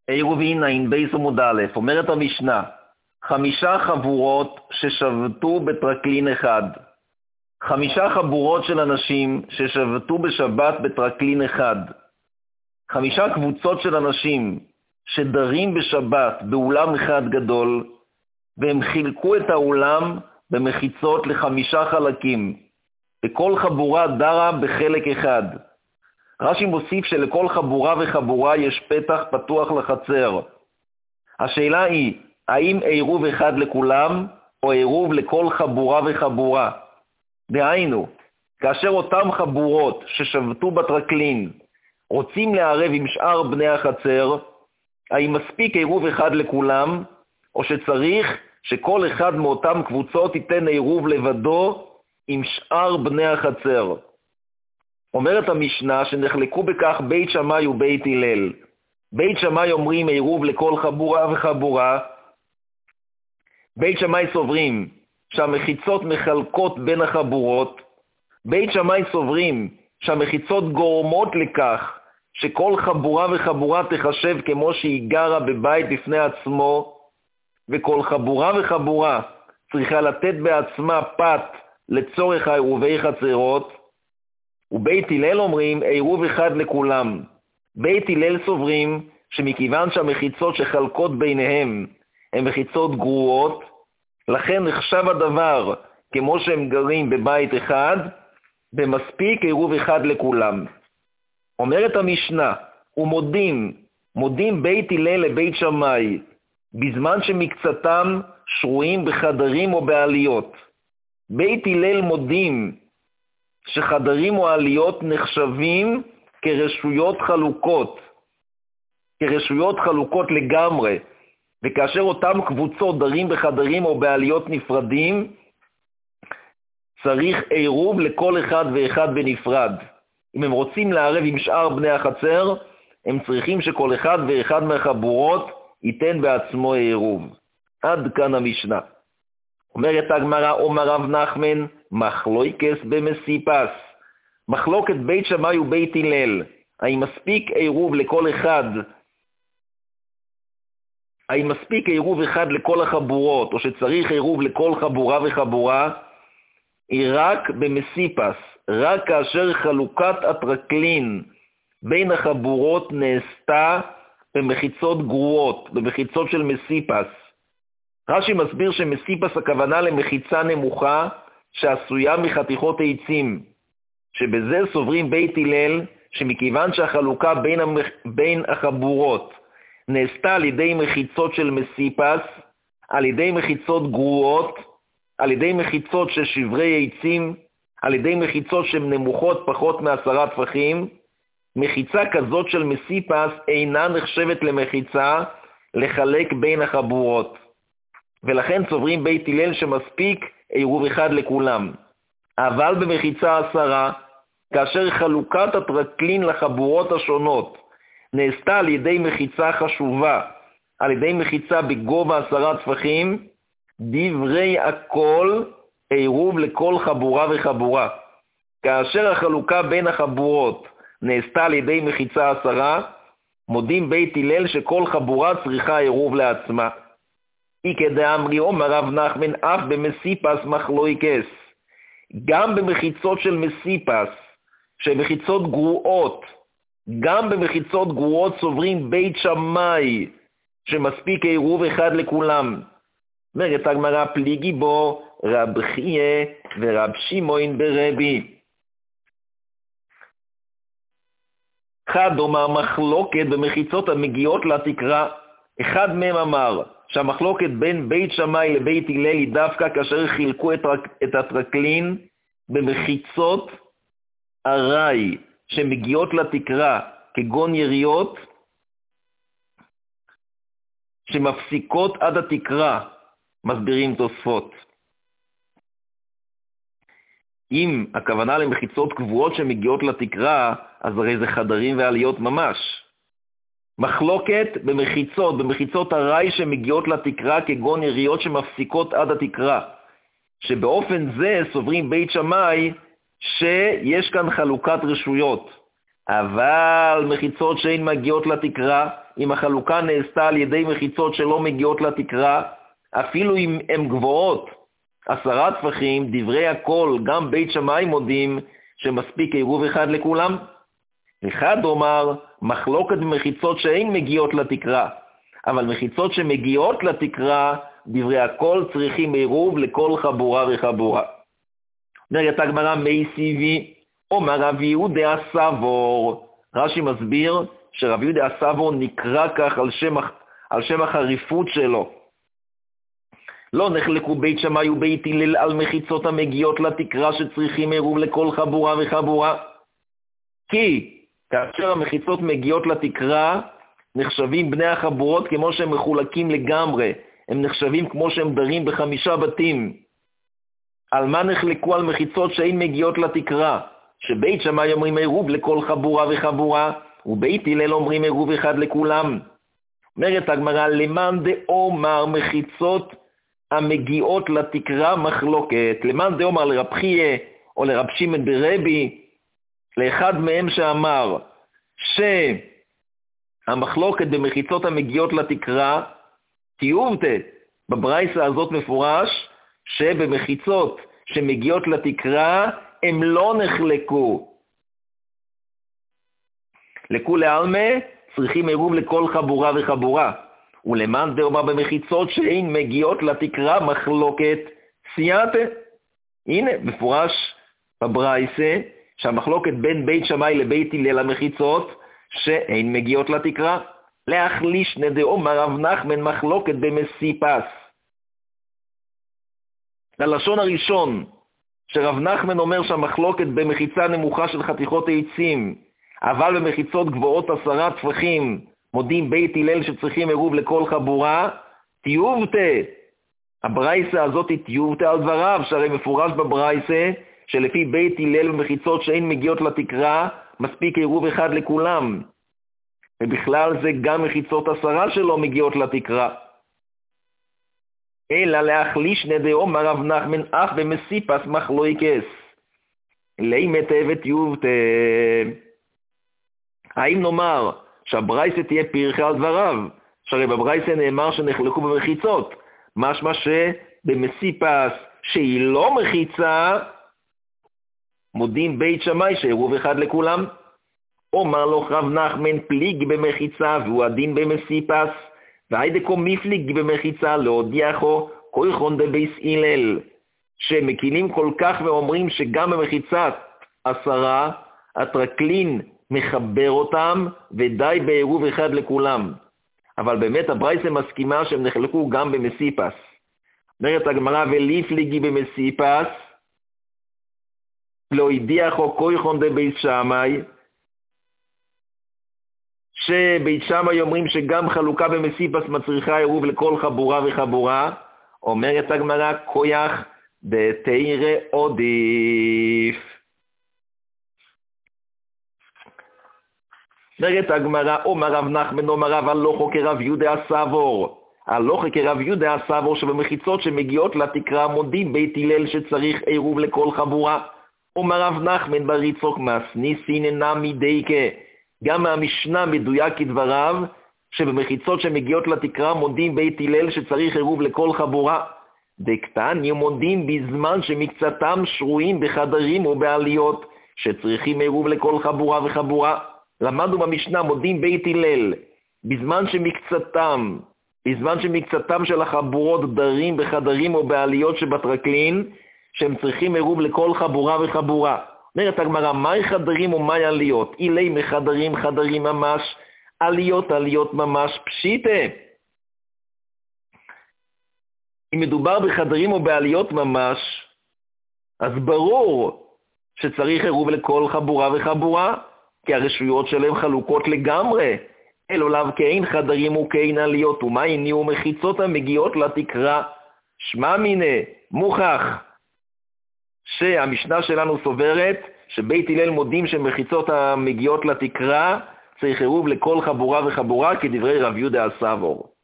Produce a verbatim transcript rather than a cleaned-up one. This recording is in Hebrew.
עירובין עין בייס עמוד א', אומרת המשנה, חמישה חבורות ששבתו בטרקלין אחד. חמישה חבורות של אנשים ששבתו בשבת בטרקלין אחד. חמישה קבוצות של אנשים שדרים בשבת באולם אחד גדול, והם חילקו את האולם במחיצות לחמישה חלקים, וכל חבורה דרה בחלק אחד. רש"י מוסיף שלכל חבורה וחבורה יש פתח פתוח לחצר. השאלה היא, האם עירוב אחד לכולם, או עירוב לכל חבורה וחבורה? דהיינו, כאשר אותם חבורות ששבתו בטרקלין רוצים לערב עם שאר בני החצר, האם מספיק עירוב אחד לכולם, או שצריך שכל אחד מאותם קבוצות ייתן עירוב לבדו עם שאר בני החצר? אומרת המשנה שנחלקו בכך בית שמאי ובית הלל. בית שמאי אומרים עירוב לכל חבורה וחבורה. בית שמאי סוברים שהמחיצות מחלקות בין החבורות. בית שמאי סוברים שהמחיצות גורמות לכך שכל חבורה וחבורה תחשב כמו שהיא גרה בבית בפני עצמו, וכל חבורה וחבורה צריכה לתת בעצמה פת לצורך העירובי חצרות. ובית הלל אומרים עירוב אחד לכולם. בית הלל סוברים שמכיוון שהמחיצות שחלקות ביניהם הן מחיצות גרועות, לכן נחשב הדבר כמו שהם גרים בבית אחד, ומספיק עירוב אחד לכולם. אומרת המשנה, ומודים, מודים בית הלל לבית שמאי, בזמן שמקצתם שרויים בחדרים או בעליות. בית הלל מודים שחדרים או עליות נחשבים כרשויות חלוקות, כרשויות חלוקות לגמרי, וכאשר אותם קבוצות דרים בחדרים או בעליות נפרדים, צריך עירוב לכל אחד ואחד בנפרד. אם הם רוצים לערב עם שאר בני החצר, הם צריכים שכל אחד ואחד מהחבורות ייתן בעצמו עירוב. עד כאן המשנה. אומרת הגמרא, אומר רב נחמן, מחלוקס במסיפס. מחלוקת בית שמאי ובית הלל, האם מספיק עירוב לכל אחד, האם מספיק עירוב אחד לכל החבורות, או שצריך עירוב לכל חבורה וחבורה, היא רק במסיפס, רק כאשר חלוקת הטרקלין בין החבורות נעשתה במחיצות גרועות, במחיצות של מסיפס. רש"י מסביר שמסיפס הכוונה למחיצה נמוכה שעשויה מחתיכות עצים, שבזה סוברים בית הלל שמכיוון שהחלוקה בין, המח... בין החבורות נעשתה על ידי מחיצות של מסיפס, על ידי מחיצות גרועות, על ידי מחיצות של שברי עצים, על ידי מחיצות שהן נמוכות פחות מעשרה טפחים, מחיצה כזאת של מסיפס אינה נחשבת למחיצה לחלק בין החבורות. ולכן סוברים בית הלל שמספיק עירוב אחד לכולם. אבל במחיצה עשרה, כאשר חלוקת הטרקלין לחבורות השונות נעשתה על ידי מחיצה חשובה, על ידי מחיצה בגובה עשרה טפחים, דברי הכל עירוב לכל חבורה וחבורה. כאשר החלוקה בין החבורות נעשתה על ידי מחיצה עשרה, מודים בית הלל שכל חבורה צריכה עירוב לעצמה. אי כדאמרי אומר רב נחמן, אף במסיפס מחלוקס. גם במחיצות של מסיפס, שהן מחיצות גרועות, גם במחיצות גרועות סוברים בית שמאי, שמספיק עירוב אחד לכולם. אומרת הגמרא, פליגי בו רב חייא ורב שמעון ברבי. אחד אומר מחלוקת במחיצות המגיעות לתקרה. אחד מהם אמר שהמחלוקת בין בית שמאי לבית הלל היא דווקא כאשר חילקו את, את הטרקלין במחיצות ארעי שמגיעות לתקרה, כגון יריות שמפסיקות עד התקרה, מסבירים תוספות. אם הכוונה למחיצות קבועות שמגיעות לתקרה, אז הרי זה חדרים ועליות ממש. מחלוקת במחיצות, במחיצות הרי שמגיעות לתקרה כגון יריות שמפסיקות עד התקרה, שבאופן זה סוברים בית שמאי שיש כאן חלוקת רשויות. אבל מחיצות שאין מגיעות לתקרה, אם החלוקה נעשתה על ידי מחיצות שלא מגיעות לתקרה, אפילו אם הן גבוהות, עשרה טפחים, דברי הכל, גם בית שמאי מודים שמספיק עירוב אחד לכולם. אחד אומר, מחלוקת במחיצות שאין מגיעות לתקרה, אבל מחיצות שמגיעות לתקרה, דברי הכל צריכים עירוב לכל חבורה וחבורה. אומרת הגמרא מי סיבי, אומר רב יהודה הסבור. רש"י מסביר שרב יהודה הסבור נקרא כך על שם, על שם החריפות שלו. לא נחלקו בית שמאי ובית הלל על מחיצות המגיעות לתקרה שצריכים עירוב לכל חבורה וחבורה. כי כאשר המחיצות מגיעות לתקרה, נחשבים בני החבורות כמו שהם מחולקים לגמרי. הם נחשבים כמו שהם דרים בחמישה בתים. על מה נחלקו על מחיצות שאין מגיעות לתקרה? שבית שמאי אומרים עירוב לכל חבורה וחבורה, ובית הלל אומרים עירוב אחד לכולם. אומרת הגמרא, למאן דאמר מחיצות המגיעות לתקרה מחלוקת. למאן דאמר לרב חייא או לרב שמעון ברבי, לאחד מהם שאמר שהמחלוקת במחיצות המגיעות לתקרה, תיובתא, בברייתא הזאת מפורש שבמחיצות שמגיעות לתקרה הם לא נחלקו. לכולי עלמא צריכים עירוב לכל חבורה וחבורה. ולמאן דאמר במחיצות שאין מגיעות לתקרה מחלוקת סייעתא. הנה, מפורש בברייתא שהמחלוקת בין בית שמאי לבית הלל המחיצות שאין מגיעות לתקרה. להחליש דאמר רב נחמן מחלוקת במסיפס. ללשון הראשון, שרב נחמן אומר שהמחלוקת במחיצה נמוכה של חתיכות העצים, אבל במחיצות גבוהות עשרה טפחים, מודים בית הלל שצריכים עירוב לכל חבורה, תיובתא. הברייתא הזאת היא תיובתא על דבריו, שהרי מפורש בברייתא שלפי בית הלל במחיצות שאין מגיעות לתקרה, מספיק עירוב אחד לכולם. ובכלל זה גם מחיצות עשרה שלא מגיעות לתקרה. אלא להחליש דאמר רב נחמן אף במסיפס מחלוקס. לימא ותיובתא. האם נאמר שהברייתא תהיה פירכה על דבריו? שהרי בברייתא נאמר שנחלקו במחיצות. משמע שבמסיפס שהיא לא מחיצה, מודים בית שמאי שעירוב אחד לכולם. אומר לו רב נחמן פליג במחיצה והוא הדין במסיפס, והיידקו מפליג במחיצה להודיעו כויכון דבייס הלל, שמקילים כל כך ואומרים שגם במחיצת עשרה הטרקלין מחבר אותם ודי בעירוב אחד לכולם. אבל באמת הברייתא מסכימה שהם נחלקו גם במסיפס. אומרת הגמרא וליפליגי במסיפס להודיעו כויכון דבייס שמאי, שבית שמאי אומרים שגם חלוקה במסיפס מצריכה עירוב לכל חבורה וחבורה. אומרת הגמרא כויח דתירא עודיף. אומרת הגמרא אומר רב נחמן אומר רב הלוכו כרב יהודה הסבור. הלוכו כרב יהודה הסבור שבמחיצות שמגיעות לתקרה מודים בית הלל שצריך עירוב לכל חבורה. אומר רב נחמן בריצוק מסניסין נמי דייקה. גם מהמשנה מדויק כדבריו, שבמחיצות שמגיעות לתקרה מודים בית הלל שצריך עירוב לכל חבורה. דקטניה מודים בזמן שמקצתם שרויים בחדרים ובעליות, שצריכים עירוב לכל חבורה וחבורה. למדנו במשנה מודים בית הלל, בזמן שמקצתם, בזמן שמקצתם של החבורות דרים בחדרים ובעליות שבטרקלין, שהם צריכים עירוב לכל חבורה וחבורה. אומרת הגמרא, מהי חדרים ומהי עליות? אילי מחדרים חדרים ממש, עליות עליות ממש פשיטה. אם מדובר בחדרים או בעליות ממש, אז ברור שצריך עירוב לכל חבורה וחבורה, כי הרשויות שלהם חלוקות לגמרי. אלו לאו כאין חדרים וכאין עליות, ומהי ניהו מחיצות המגיעות לתקרה. שמע מיני, מוכח. שהמשנה שלנו סוברת שבית הלל מודים שמחיצות המגיעות לתקרה צריך עירוב לכל חבורה וחבורה כדברי רב יהודה הסבור.